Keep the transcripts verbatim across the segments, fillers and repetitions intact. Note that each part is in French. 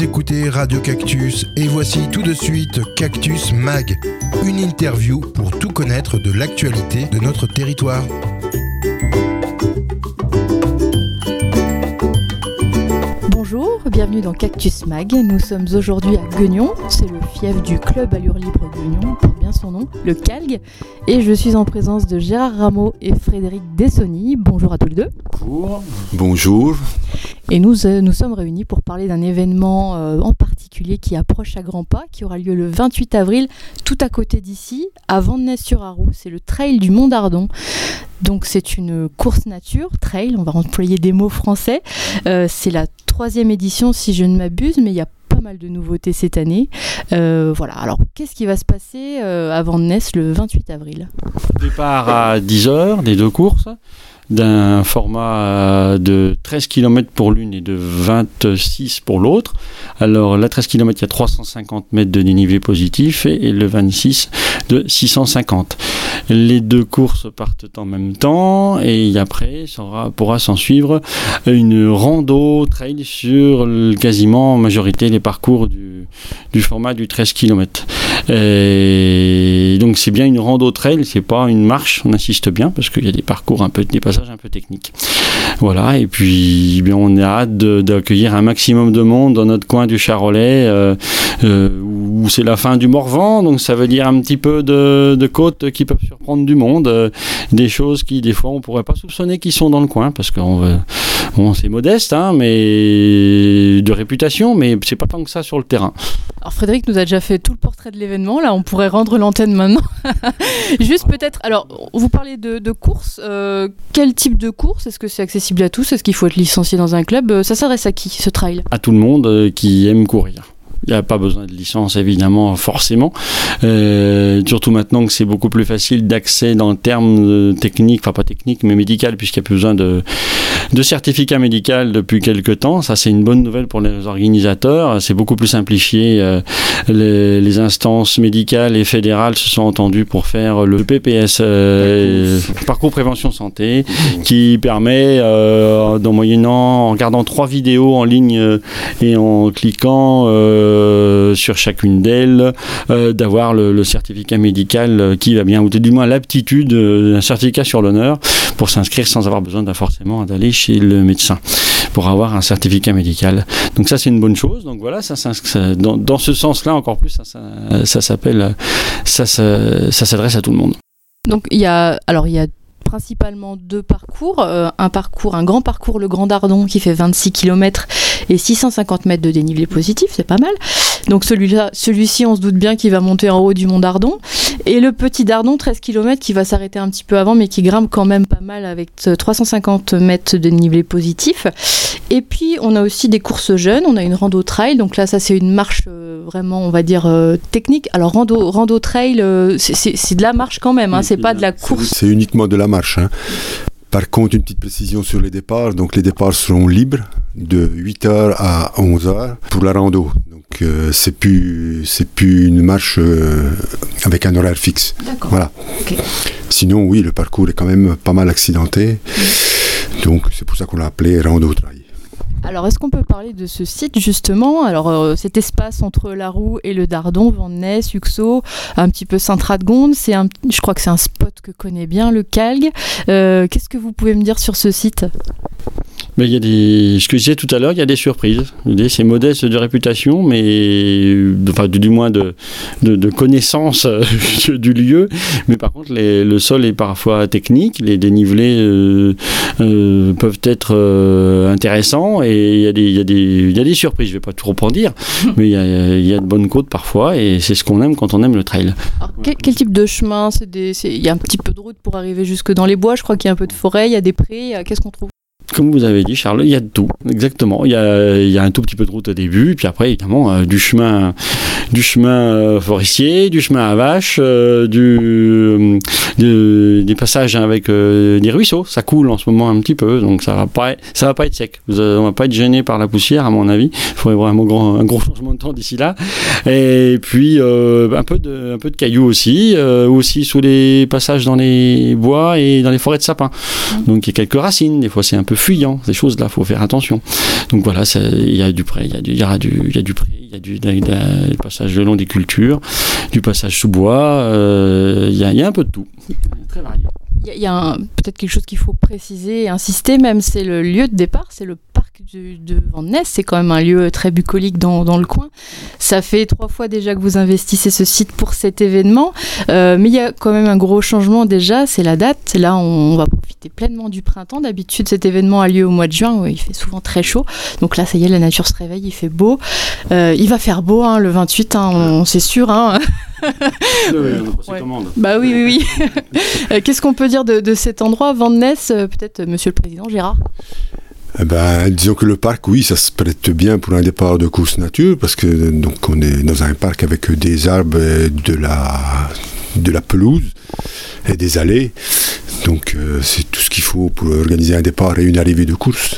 Vous écoutez Radio Cactus et voici tout de suite Cactus Mag, une interview pour tout connaître de l'actualité de notre territoire. Bonjour, bienvenue dans Cactus Mag. Nous sommes aujourd'hui à Gueugnon, c'est le fief du club Allure Libre Gueugnon, pour bien son nom, le CALG. Et je suis en présence de Gérard Rameau et Frédéric Dessoni. Bonjour à tous les deux. Bonjour. Bonjour. Et nous euh, nous sommes réunis pour parler d'un événement euh, en particulier qui approche à grands pas, qui aura lieu le vingt-huit avril, tout à côté d'ici, à Vandenesse-sur-Arroux. C'est le Trail du Mont d'Ardon. Donc c'est une course nature, trail, on va employer des mots français. Euh, c'est la troisième édition si je ne m'abuse, mais il y a pas mal de nouveautés cette année. Euh, voilà, alors qu'est-ce qui va se passer euh, à Vandenesse le vingt-huit avril ? Départ à dix heures des deux courses, d'un format de treize kilomètres pour l'une et de vingt-six pour l'autre. Alors la treize kilomètres, il y a trois cent cinquante mètres de dénivelé positif et, et le vingt-six de six cent cinquante. Les deux courses partent en même temps et après sera, pourra s'en suivre une rando trail sur le, quasiment en majorité les parcours du, du format du treize kilomètres. Et donc c'est bien une rando trail, c'est pas une marche, on insiste bien parce qu'il y a des parcours un peu, des passages un peu techniques. Voilà, et puis bien, on a hâte de, d'accueillir un maximum de monde dans notre coin du Charolais euh, euh, où c'est la fin du Morvan, donc ça veut dire un petit peu de, de côtes qui peuvent surprendre du monde, euh, des choses qui des fois on pourrait pas soupçonner qui sont dans le coin parce qu'on veut, bon, c'est modeste, hein, mais de réputation, mais c'est pas tant que ça sur le terrain. Alors Frédéric nous a déjà fait tout le portrait de l'événement, là on pourrait rendre l'antenne maintenant. Juste peut-être, alors vous parlez de, de course, euh, quel type de course ? Est-ce que c'est accessible à tous ? Est-ce qu'il faut être licencié dans un club ? Ça s'adresse à qui ce trail ? À tout le monde euh, qui aime courir. Il n'y a pas besoin de licence, évidemment, forcément. Euh, surtout maintenant que c'est beaucoup plus facile d'accès dans le terme technique, enfin pas technique, mais médical, puisqu'il n'y a plus besoin de, de certificat médical depuis quelques temps. Ça, c'est une bonne nouvelle pour les organisateurs. C'est beaucoup plus simplifié. Euh, les, les instances médicales et fédérales se sont entendues pour faire le P P S, euh, Parcours Prévention Santé, qui permet, euh, en moyennant, en regardant trois vidéos en ligne euh, et en cliquant euh, Euh, sur chacune d'elles, euh, d'avoir le, le certificat médical euh, qui va bien, ou du moins l'aptitude, euh, un certificat sur l'honneur pour s'inscrire sans avoir besoin de, forcément d'aller chez le médecin pour avoir un certificat médical. Donc ça c'est une bonne chose. Donc voilà, ça, ça, ça, dans, dans ce sens-là encore plus, ça, ça, ça s'appelle, ça, ça, ça s'adresse à tout le monde. Donc il y a, alors il y a principalement deux parcours, euh, un parcours, un grand parcours, le Grand Dardon, qui fait vingt-six kilomètres et six cent cinquante mètres de dénivelé positif, c'est pas mal. Donc celui-là, celui-ci, on se doute bien qu'il va monter en haut du Mont d'Ardon. Et le Petit Dardon, treize kilomètres, qui va s'arrêter un petit peu avant, mais qui grimpe quand même pas mal avec trois cent cinquante mètres de dénivelé positif. Et puis, on a aussi des courses jeunes, on a une rando trail, donc là, ça, c'est une marche euh, vraiment, on va dire, euh, technique. Alors, rando, rando trail, euh, c'est, c'est, c'est de la marche quand même, hein, c'est pas de la course. C'est, c'est uniquement de la marche, hein. Par contre, une petite précision sur les départs. Donc, les départs seront libres de huit heures à onze heures pour la rando. Donc, euh, c'est plus, c'est plus une marche euh, avec un horaire fixe. D'accord. Voilà. Okay. Sinon, oui, le parcours est quand même pas mal accidenté. Donc, c'est pour ça qu'on l'a appelé rando trail. Alors, est-ce qu'on peut parler de ce site, justement ? Alors, euh, cet espace entre la Roue et le Dardon, Vandenesse, Uxaux, un petit peu Sainte-Radegonde, c'est un, je crois que c'est un spot que connaît bien le CALG. Euh, qu'est-ce que vous pouvez me dire sur ce site ? Mais il y a des, ce que je disais tout à l'heure, il y a des surprises. C'est modeste de réputation, mais enfin du moins de, de, de connaissance du lieu. Mais par contre, les, le sol est parfois technique, les dénivelés euh, euh, peuvent être euh, intéressants et il y a des, il y a des, il y a des surprises. Je vais pas trop en dire, mais il y a, il y a de bonnes côtes parfois et c'est ce qu'on aime quand on aime le trail. Alors, quel, quel type de chemin ? C'est des, c'est, il y a un petit peu de route pour arriver jusque dans les bois. Je crois qu'il y a un peu de forêt, il y a des prés. Qu'est-ce qu'on trouve ? Comme vous avez dit, Charles, il y a de tout, exactement. Il y a, il y a un tout petit peu de route au début, et puis après, évidemment, euh, du chemin, du chemin euh, forestier, du chemin à vache, euh, du, de, des passages avec euh, des ruisseaux. Ça coule en ce moment un petit peu, donc ça va pas, ça va pas être sec. Vous, euh, on va pas être gêné par la poussière, à mon avis. Il faudrait vraiment grand, un gros changement de temps d'ici là. Et puis euh, un peu de, un peu de cailloux aussi, euh, aussi sous les passages dans les bois et dans les forêts de sapins. Donc il y a quelques racines. Des fois, c'est un peu fuyants. Ces choses-là, faut faire attention. Donc voilà, il y a du pré, il y a du, il y aura du, il y a du pré, il y a du, du passage le long des cultures, du passage sous bois. Euh, il y a, il y a un peu de tout. Très varié. Il y a, a peut-être quelque chose qu'il faut préciser et insister même, c'est le lieu de départ, c'est le parc du, de Vandenesse, c'est quand même un lieu très bucolique dans, dans le coin. Ça fait trois fois déjà que vous investissez ce site pour cet événement, euh, mais il y a quand même un gros changement déjà, c'est la date. Là, on, on va profiter pleinement du printemps. D'habitude, cet événement a lieu au mois de juin, où il fait souvent très chaud. Donc là, ça y est, la nature se réveille, il fait beau. Euh, il va faire beau, hein, le vingt-huit, hein, on, c'est sûr. Hein. Oui, on a ouais. commande. Bah oui, oui, oui. Qu'est-ce qu'on peut dire de, de cet endroit, Vandenesse, peut-être Monsieur le Président Gérard? Eh ben, disons que le parc, oui, ça se prête bien pour un départ de course nature, parce que donc on est dans un parc avec des arbres, et de la de la pelouse et des allées. Donc euh, c'est tout ce qu'il faut pour organiser un départ et une arrivée de course.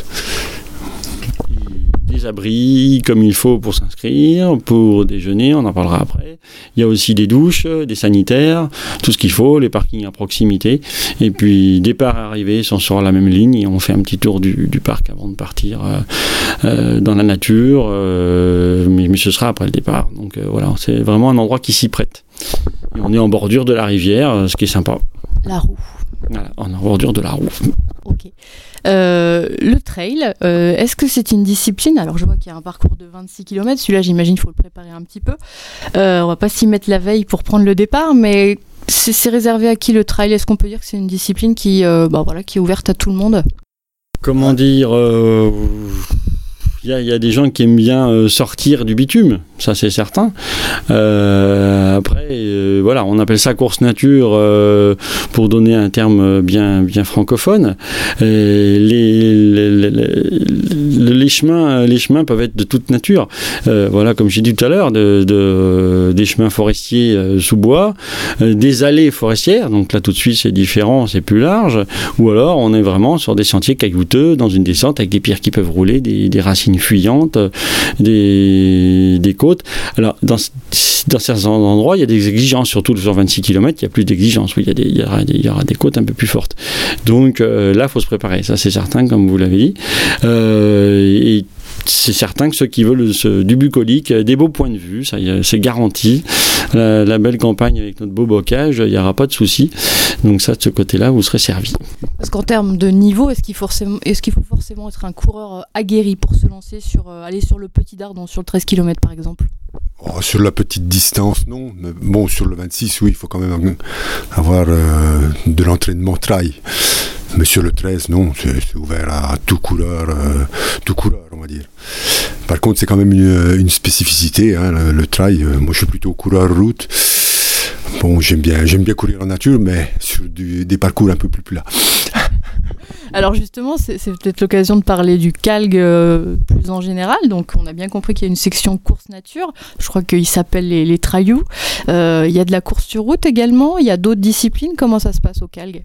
Des abris comme il faut pour s'inscrire, pour déjeuner, on en parlera après. Il y a aussi des douches, des sanitaires, tout ce qu'il faut, les parkings à proximité. Et puis départ et arrivée sont sur la même ligne et on fait un petit tour du, du parc avant de partir euh, euh, dans la nature, euh, mais, mais ce sera après le départ. Donc euh, voilà, c'est vraiment un endroit qui s'y prête. Et on est en bordure de la rivière, ce qui est sympa. La Roue. Voilà, en bordure de la Roue. Ok. Euh, le trail, euh, est-ce que c'est une discipline? Alors je vois qu'il y a un parcours de vingt-six kilomètres, celui-là j'imagine qu'il faut le préparer un petit peu. Euh, on va pas s'y mettre la veille pour prendre le départ, mais c'est, c'est réservé à qui le trail? Est-ce qu'on peut dire que c'est une discipline qui, euh, bah, voilà, qui est ouverte à tout le monde? Comment dire euh... Il y, a, il y a des gens qui aiment bien euh, sortir du bitume, ça c'est certain. Euh, après, euh, voilà, on appelle ça course nature euh, pour donner un terme bien, bien francophone. Et les, les, les, les, chemins, les chemins peuvent être de toute nature. Euh, voilà, comme j'ai dit tout à l'heure, de, de, des chemins forestiers euh, sous bois, euh, des allées forestières, donc là tout de suite c'est différent, c'est plus large. Ou alors on est vraiment sur des sentiers caillouteux, dans une descente avec des pierres qui peuvent rouler, des, des racines fuyantes, des, des côtes. Alors, dans, dans certains endroits, il y a des exigences, surtout sur vingt-six kilomètres, il y a plus d'exigences. Oui, il y, a des, il, y aura des, il y aura des côtes un peu plus fortes. Donc euh, là, il faut se préparer. Ça, c'est certain, comme vous l'avez dit. Euh, et c'est certain que ceux qui veulent ce, du bucolique, des beaux points de vue, ça, c'est garanti. La, la belle campagne avec notre beau bocage, il n'y aura pas de souci. Donc ça, de ce côté-là, vous serez servi. Parce qu'en termes de niveau, est-ce qu'il, forcément, est-ce qu'il faut forcément être un coureur aguerri pour se lancer sur, euh, aller sur le Petit Dardon, sur le treize kilomètres par exemple? Oh, sur la petite distance, non. Mais bon, sur le vingt-six, oui, il faut quand même avoir euh, de l'entraînement trail. Mais sur le treize, non, c'est, c'est ouvert à tout coureur, euh, tout coureur, on va dire. Par contre, c'est quand même une, une spécificité, hein, le, le trail. Euh, moi, je suis plutôt coureur route. Bon, j'aime bien, j'aime bien courir en nature, mais sur du, des parcours un peu plus plats. Alors justement, c'est, c'est peut-être l'occasion de parler du Calgue euh, plus en général. Donc on a bien compris qu'il y a une section course nature. Je crois qu'il s'appelle les, les Trailloux. Euh, il y a de la course sur route également. Il y a d'autres disciplines. Comment ça se passe au Calgue?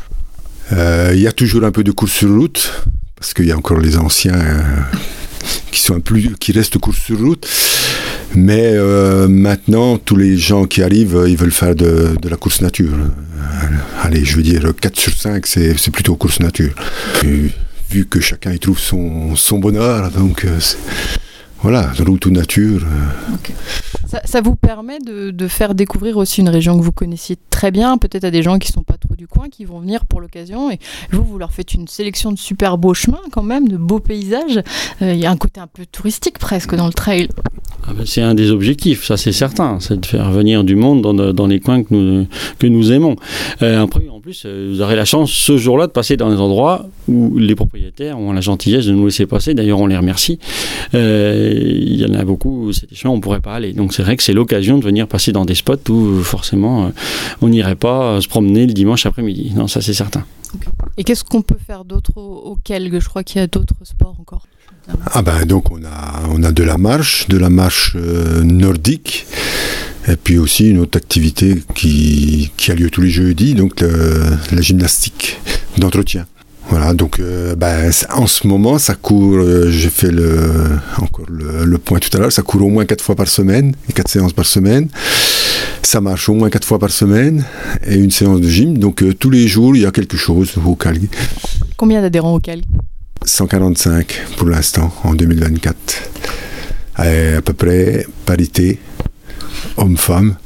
Euh, il y a toujours un peu de course sur route, parce qu'il y a encore les anciens euh, qui, sont un plus, qui restent course sur route. Mais euh, maintenant, tous les gens qui arrivent, ils veulent faire de, de la course nature. Euh, allez, je veux dire, quatre sur cinq, c'est, c'est plutôt course nature. Et, vu que chacun y trouve son, son bonheur, donc euh, c'est, voilà, route ou nature. Euh. Okay. Ça, ça vous permet de, de faire découvrir aussi une région que vous connaissiez très bien, peut-être à des gens qui ne sont pas trop du coin, qui vont venir pour l'occasion. Et vous, vous leur faites une sélection de super beaux chemins quand même, de beaux paysages. Il euh, y a un côté un peu touristique presque dans le trail. Ah ben c'est un des objectifs, ça c'est certain, c'est de faire venir du monde dans, dans les coins que nous, que nous aimons. Euh, après, en plus, vous aurez la chance ce jour-là de passer dans des endroits où les propriétaires ont la gentillesse de nous laisser passer. D'ailleurs, on les remercie. Euh, il y en a beaucoup, c'est des chemins où on ne pourrait pas aller. Donc c'est vrai que c'est l'occasion de venir passer dans des spots où forcément on n'irait pas se promener le dimanche après-midi. Non, ça c'est certain. Okay. Et qu'est-ce qu'on peut faire d'autre au, au Calgue? Je crois qu'il y a d'autres sports encore. Ah ben donc on a, on a de la marche, de la marche euh, nordique, et puis aussi une autre activité qui, qui a lieu tous les jeudis, donc le, la gymnastique d'entretien. Voilà, donc euh, ben, en ce moment ça court, euh, j'ai fait le, encore le, le point tout à l'heure, ça court au moins quatre fois par semaine, quatre séances par semaine. Ça marche au moins quatre fois par semaine et une séance de gym, donc euh, tous les jours il y a quelque chose au Calgue. Combien d'adhérents au Calgue? cent quarante-cinq pour l'instant, en deux mille vingt-quatre. Et à peu près parité, homme-femme.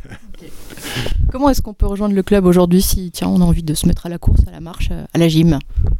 Comment est-ce qu'on peut rejoindre le club aujourd'hui si tiens, on a envie de se mettre à la course, à la marche, à la gym ?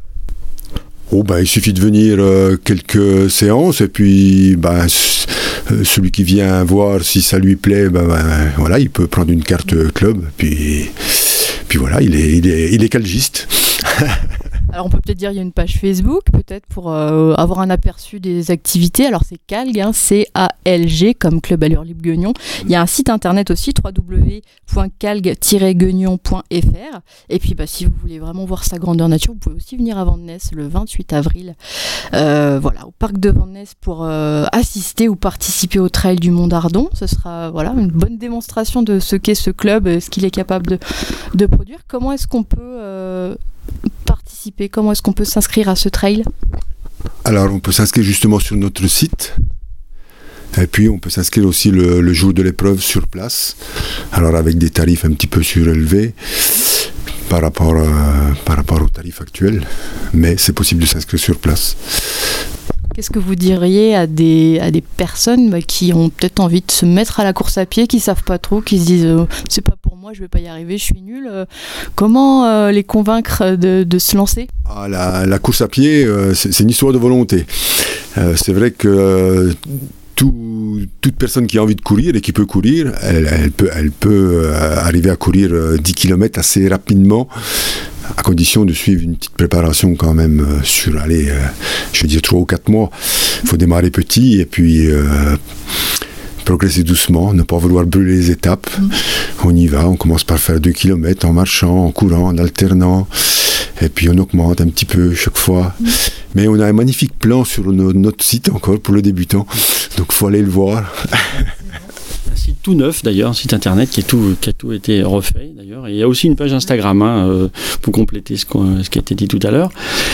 Oh, ben, il suffit de venir euh, quelques séances et puis ben, c- euh, celui qui vient voir si ça lui plaît, ben, ben, voilà, il peut prendre une carte club. Puis, puis voilà, il est, il est, il est calgiste. Alors on peut peut-être dire qu'il y a une page Facebook, peut-être pour euh, avoir un aperçu des activités. Alors c'est Calg, hein, C A L G, comme Club Allure Libre Gueugnon. Il y a un site internet aussi, w w w point calg tiret gueugnon point f r. Et puis bah, si vous voulez vraiment voir sa grandeur nature, vous pouvez aussi venir à Vandenesse le vingt-huit avril, euh, voilà, au parc de Vandenesse pour euh, assister ou participer au trail du Mont d'Ardon. Ce sera voilà, une bonne démonstration de ce qu'est ce club, ce qu'il est capable de, de produire. Comment est-ce qu'on peut... Euh, participer, comment est-ce qu'on peut s'inscrire à ce trail ? Alors on peut s'inscrire justement sur notre site et puis on peut s'inscrire aussi le, le jour de l'épreuve sur place, alors avec des tarifs un petit peu surélevés par rapport, euh, par rapport aux tarifs actuels, mais c'est possible de s'inscrire sur place. Qu'est-ce que vous diriez à des, à des personnes bah, qui ont peut-être envie de se mettre à la course à pied, qui ne savent pas trop, qui se disent euh, c'est pas pour moi, je ne vais pas y arriver, je suis nul. Euh, comment euh, les convaincre de, de se lancer ? Ah, la, la course à pied, euh, c'est, c'est une histoire de volonté. Euh, c'est vrai que euh, tout, toute personne qui a envie de courir et qui peut courir, elle, elle peut, elle peut euh, arriver à courir euh, dix kilomètres assez rapidement, à condition de suivre une petite préparation quand même euh, sur, allez, euh, je veux dire trois ou quatre mois. Il faut démarrer petit et puis euh, progresser doucement, ne pas vouloir brûler les étapes. Mmh. On y va, on commence par faire deux kilomètres en marchant, en courant, en alternant. Et puis on augmente un petit peu chaque fois. Mmh. Mais on a un magnifique plan sur no- notre site encore pour le débutant. Donc il faut aller le voir. Un site tout neuf d'ailleurs, un site internet qui, est tout, qui a tout été refait d'ailleurs. Et il y a aussi une page Instagram hein, euh, pour compléter ce, ce qui a été dit tout à l'heure.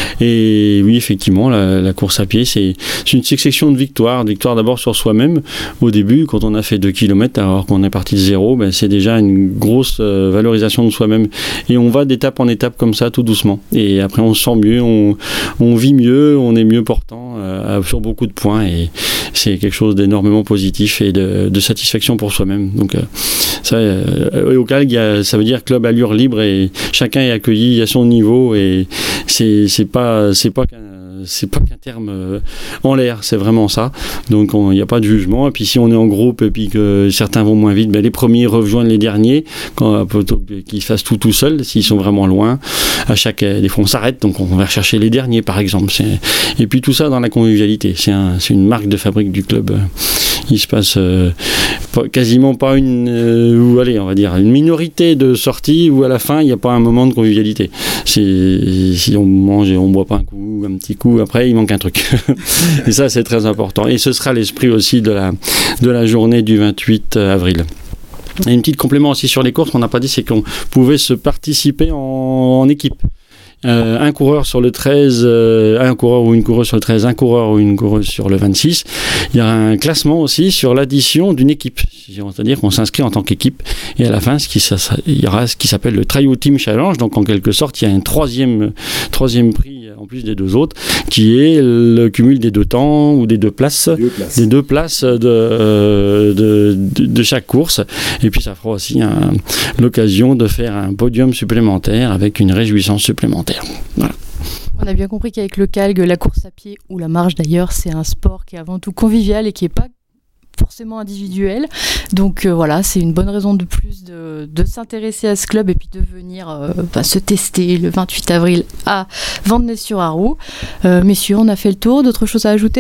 Et oui, effectivement, la, la course à pied, c'est, c'est une succession de victoires. De victoires d'abord sur soi-même. Au début, quand on a fait deux kilomètres alors qu'on est parti de zéro, ben, c'est déjà une grosse euh, valorisation de soi-même. Et on va d'étape en étape comme ça, tout doucement. Et après, on se sent mieux, on, on vit mieux, on est mieux portant euh, sur beaucoup de points. Et c'est quelque chose d'énormément positif et de, de satisfaction pour soi-même. Donc euh, ça, euh, au Calg, ça veut dire club allure libre et chacun est accueilli à son niveau et c'est c'est pas c'est pas qu'un c'est pas qu'un terme euh, en l'air, c'est vraiment ça. Donc il n'y a pas de jugement. Et puis si on est en groupe et puis que certains vont moins vite, ben, les premiers rejoignent les derniers, quand, plutôt qu'ils fassent tout tout seuls, s'ils sont vraiment loin. À chaque, des fois on s'arrête, donc on va rechercher les derniers par exemple. C'est, et puis tout ça dans la convivialité. C'est, un, c'est une marque de fabrique du club. Il se passe euh, pas, quasiment pas une, euh, ou allez, on va dire une minorité de sorties où à la fin il n'y a pas un moment de convivialité. C'est, si on mange et on boit pas un coup, un petit coup, après il manque un truc. Et ça c'est très important. Et ce sera l'esprit aussi de la de la journée du vingt-huit avril. Et une petite complément aussi sur les courses qu'on n'a pas dit, c'est qu'on pouvait se participer en, en équipe. Euh, un coureur sur le treize, euh, un coureur ou une coureuse sur le treize, un coureur ou une coureuse sur le vingt-six. Il y a un classement aussi sur l'addition d'une équipe. C'est-à-dire qu'on s'inscrit en tant qu'équipe et à la fin, ce qui, ça, ça, il y aura ce qui s'appelle le Trio Team Challenge. Donc en quelque sorte, il y a un troisième, troisième prix en plus des deux autres qui est le cumul des deux temps ou des deux places, deux places. des deux places de, euh, de, de, de chaque course. Et puis ça fera aussi un, l'occasion de faire un podium supplémentaire avec une réjouissance supplémentaire. Voilà. On a bien compris qu'avec le Calg, la course à pied ou la marche d'ailleurs, c'est un sport qui est avant tout convivial et qui n'est pas forcément individuel. Donc euh, voilà, c'est une bonne raison de plus de, de s'intéresser à ce club et puis de venir euh, bah, se tester le vingt-huit avril à Vandenesse-sur-Arroux. Euh, messieurs, on a fait le tour. D'autres choses à ajouter ?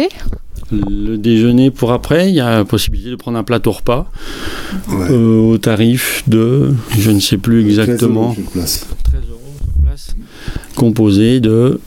Le déjeuner pour après, il y a la possibilité de prendre un plateau repas ouais. euh, au tarif de, je ne sais plus exactement, treize euros sur place. treize euros sur place, composé de...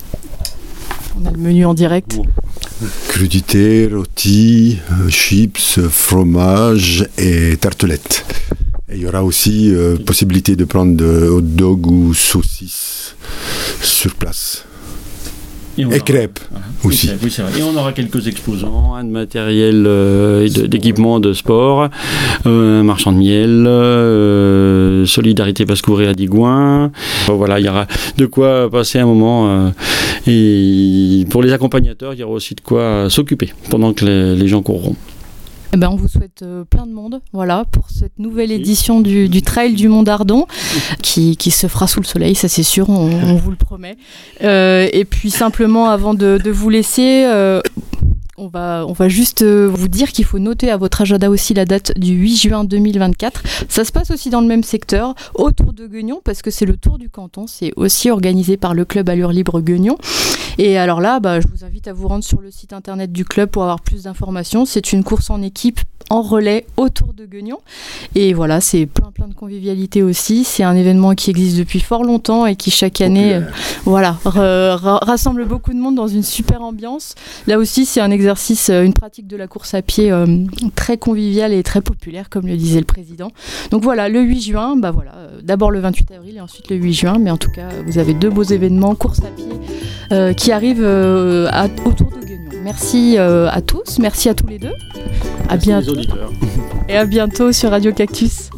On a le menu en direct. Bon. Crudités, rôtis, chips, fromage et tartelettes. Et il y aura aussi euh, possibilité de prendre de hot dog ou saucisses sur place. Et, et crêpes voilà. aussi. Et, crêpes, oui, c'est vrai. Et on aura quelques exposants, un de matériel euh, et de, d'équipement de sport, euh, un marchand de miel, euh, Solidarité Basse-Courée à Digoin. Bon, voilà, il y aura de quoi passer un moment. Euh, et pour les accompagnateurs, il y aura aussi de quoi s'occuper pendant que les, les gens courront. Eh ben, on vous souhaite euh, plein de monde, voilà, pour cette nouvelle édition du, du Trail du Mont d'Ardon, qui, qui se fera sous le soleil, ça c'est sûr, on, on vous le promet. Euh, et puis simplement, avant de, de vous laisser, euh, on va, on va juste euh, vous dire qu'il faut noter à votre agenda aussi la date du huit juin deux mille vingt-quatre. Ça se passe aussi dans le même secteur, autour de Gueugnon, parce que c'est le Tour du Canton, c'est aussi organisé par le club Allure Libre Gueugnon. Et alors là, bah, je vous invite à vous rendre sur le site internet du club pour avoir plus d'informations. C'est une course en équipe en relais autour de Gueugnon. Et voilà, c'est plein plein de convivialité aussi. C'est un événement qui existe depuis fort longtemps et qui chaque année euh, voilà, r- r- rassemble beaucoup de monde dans une super ambiance. Là aussi, c'est un exercice, une pratique de la course à pied euh, très conviviale et très populaire, comme le disait le président. Donc voilà, le huit juin, bah voilà, euh, d'abord le vingt-huit avril et ensuite le huit juin. Mais en tout cas, vous avez deux beaux événements, course à pied, euh, qui arrivent euh, à, autour de Gueugnon. Merci euh, à tous, merci à tous les deux. À Merci bientôt. les auditeurs. Et à bientôt sur Radio Cactus.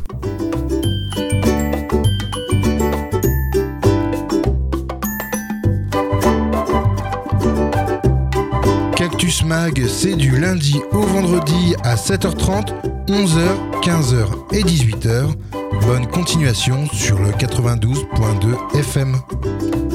Cactus Mag, c'est du lundi au vendredi à sept heures trente, onze heures, quinze heures et dix-huit heures. Bonne continuation sur le quatre-vingt-douze point deux F M.